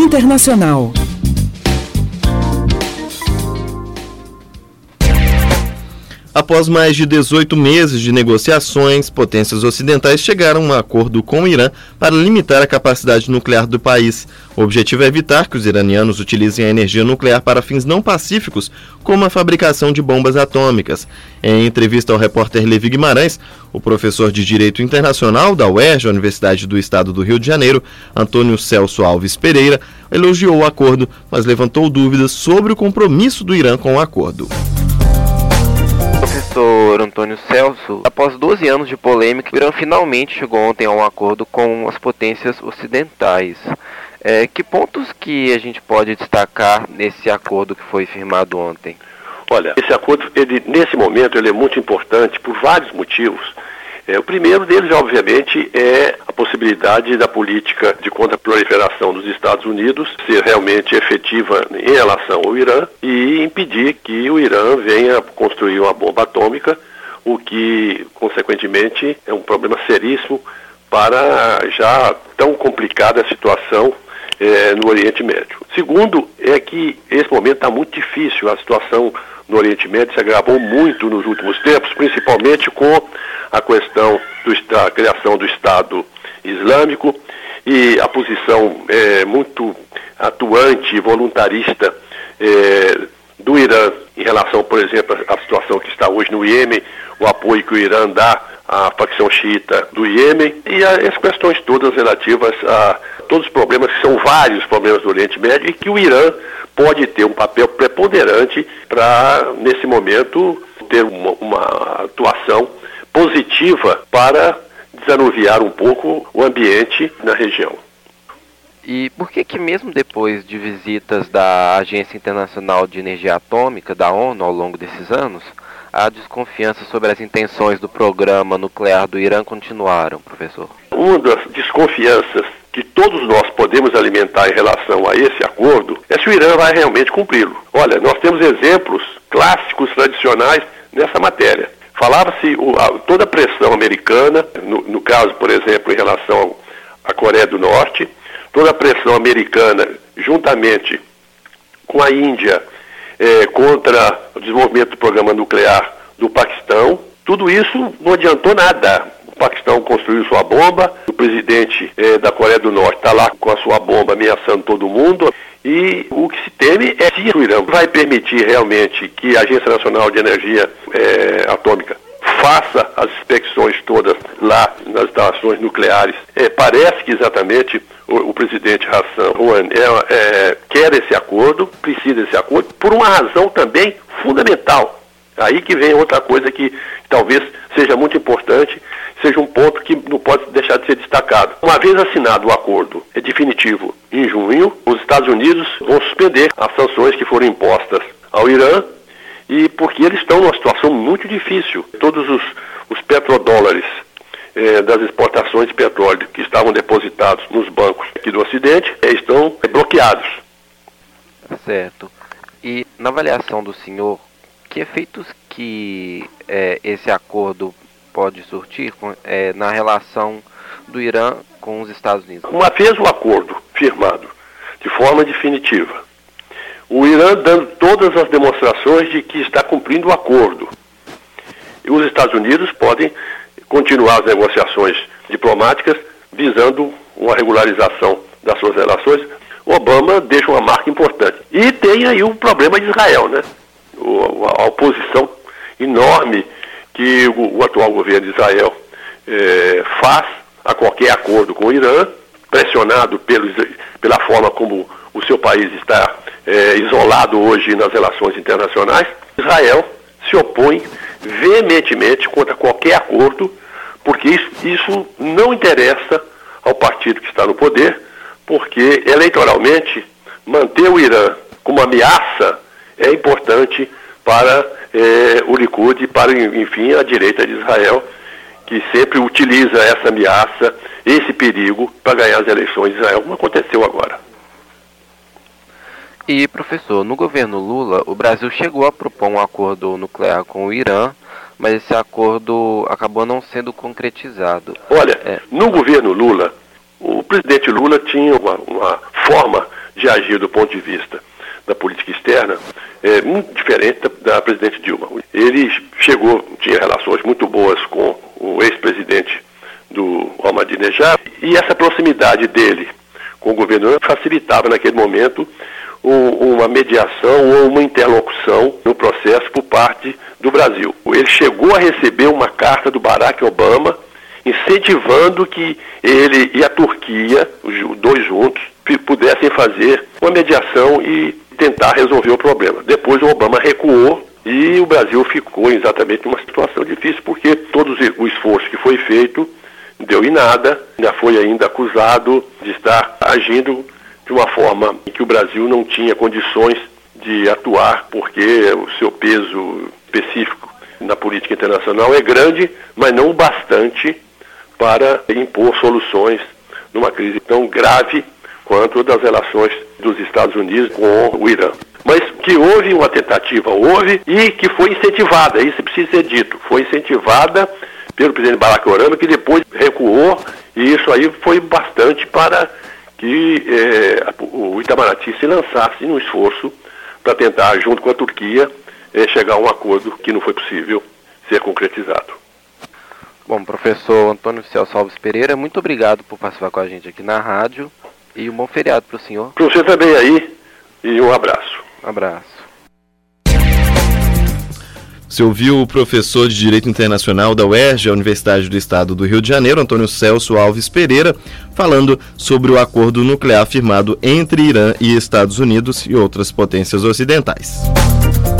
Internacional. Após mais de 18 meses de negociações, potências ocidentais chegaram a um acordo com o Irã para limitar a capacidade nuclear do país. O objetivo é evitar que os iranianos utilizem a energia nuclear para fins não pacíficos, como a fabricação de bombas atômicas. Em entrevista ao repórter Levi Guimarães, o professor de Direito Internacional da UERJ, Universidade do Estado do Rio de Janeiro, Antônio Celso Alves Pereira, elogiou o acordo, mas levantou dúvidas sobre o compromisso do Irã com o acordo. Professor Antônio Celso, após 12 anos de polêmica, o Irã finalmente chegou ontem a um acordo com as potências ocidentais. Que pontos que a gente pode destacar nesse acordo que foi firmado ontem? Olha, esse acordo, nesse momento, ele é muito importante por vários motivos. O primeiro deles, obviamente, é a possibilidade da política de contra-proliferação dos Estados Unidos ser realmente efetiva em relação ao Irã e impedir que o Irã venha construir uma bomba atômica, o que, consequentemente, é um problema seríssimo para já tão complicada situação no Oriente Médio. Segundo, é que esse momento está muito difícil, a situação no Oriente Médio se agravou muito nos últimos tempos, principalmente com a questão da criação do Estado Islâmico e a posição muito atuante e voluntarista do Irã em relação, por exemplo, à situação que está hoje no Iêmen, o apoio que o Irã dá à facção xiita do Iêmen e as questões todas relativas a todos os problemas, que são vários problemas do Oriente Médio, e que o Irã pode ter um papel preponderante para, nesse momento, ter uma atuação positiva para desanuviar um pouco o ambiente na região. E por que mesmo depois de visitas da Agência Internacional de Energia Atômica, da ONU, ao longo desses anos, a desconfiança sobre as intenções do programa nuclear do Irã continuaram, professor? Uma das desconfianças que todos nós podemos alimentar em relação a esse acordo é se o Irã vai realmente cumpri-lo. Olha, nós temos exemplos clássicos, tradicionais nessa matéria. Falava-se toda a pressão americana, no caso, por exemplo, em relação à Coreia do Norte, toda a pressão americana juntamente com a Índia contra o desenvolvimento do programa nuclear do Paquistão. Tudo isso não adiantou nada. O Paquistão construiu sua bomba, o presidente da Coreia do Norte está lá com a sua bomba ameaçando todo mundo, e o que se teme é se o Irã vai permitir realmente que a Agência Nacional de Energia Atômica faça as inspecções todas lá nas instalações nucleares. Parece que exatamente o presidente Hassan Rouhani quer esse acordo, precisa desse acordo, por uma razão também fundamental. Aí que vem outra coisa que talvez seja muito importante, seja um ponto que não pode deixar de ser destacado. Uma vez assinado o acordo definitivo em junho, os Estados Unidos vão suspender as sanções que foram impostas ao Irã, e porque eles estão numa situação muito difícil. Todos os petrodólares das exportações de petróleo que estavam depositados nos bancos aqui do Ocidente estão bloqueados. Certo. E na avaliação do senhor, que efeitos que esse acordo pode surtir na relação do Irã com os Estados Unidos? Uma vez o acordo firmado de forma definitiva, o Irã dando todas as demonstrações de que está cumprindo o acordo, e os Estados Unidos podem continuar as negociações diplomáticas visando uma regularização das suas relações. Obama deixa uma marca importante. E tem aí o problema de Israel, né? A oposição enorme que o atual governo de Israel faz a qualquer acordo com o Irã, pressionado pela forma como o seu país está isolado hoje nas relações internacionais. Israel se opõe veementemente contra qualquer acordo, porque isso não interessa ao partido que está no poder, porque eleitoralmente manter o Irã como ameaça é importante para o Likud e para, enfim, a direita de Israel, que sempre utiliza essa ameaça, esse perigo, para ganhar as eleições de Israel, como aconteceu agora. E, professor, no governo Lula, o Brasil chegou a propor um acordo nuclear com o Irã, mas esse acordo acabou não sendo concretizado. Olha, no governo Lula, o presidente Lula tinha uma forma de agir do ponto de vista da política externa é muito diferente da presidente Dilma. Ele tinha relações muito boas com o ex-presidente do Ahmadinejad, e essa proximidade dele com o governo facilitava naquele momento uma mediação ou uma interlocução no processo por parte do Brasil. Ele chegou a receber uma carta do Barack Obama incentivando que ele e a Turquia, os dois juntos, pudessem fazer uma mediação e tentar resolver o problema. Depois o Obama recuou e o Brasil ficou exatamente numa situação difícil, porque todo o esforço que foi feito deu em nada, ainda foi acusado de estar agindo de uma forma em que o Brasil não tinha condições de atuar, porque o seu peso específico na política internacional é grande, mas não o bastante para impor soluções numa crise tão grave quanto a das relações dos Estados Unidos com o Irã. Mas que houve uma tentativa, e que foi incentivada, isso precisa ser dito, foi incentivada pelo presidente Barack Obama, que depois recuou, e isso aí foi bastante para que o Itamaraty se lançasse num esforço para tentar, junto com a Turquia, chegar a um acordo que não foi possível ser concretizado. Bom, professor Antônio Celso Alves Pereira, muito obrigado por participar com a gente aqui na rádio, e um bom feriado para o senhor. Para você também aí, e um abraço. Um abraço. Você ouviu o professor de Direito Internacional da UERJ, a Universidade do Estado do Rio de Janeiro, Antônio Celso Alves Pereira, falando sobre o acordo nuclear firmado entre Irã e Estados Unidos e outras potências ocidentais.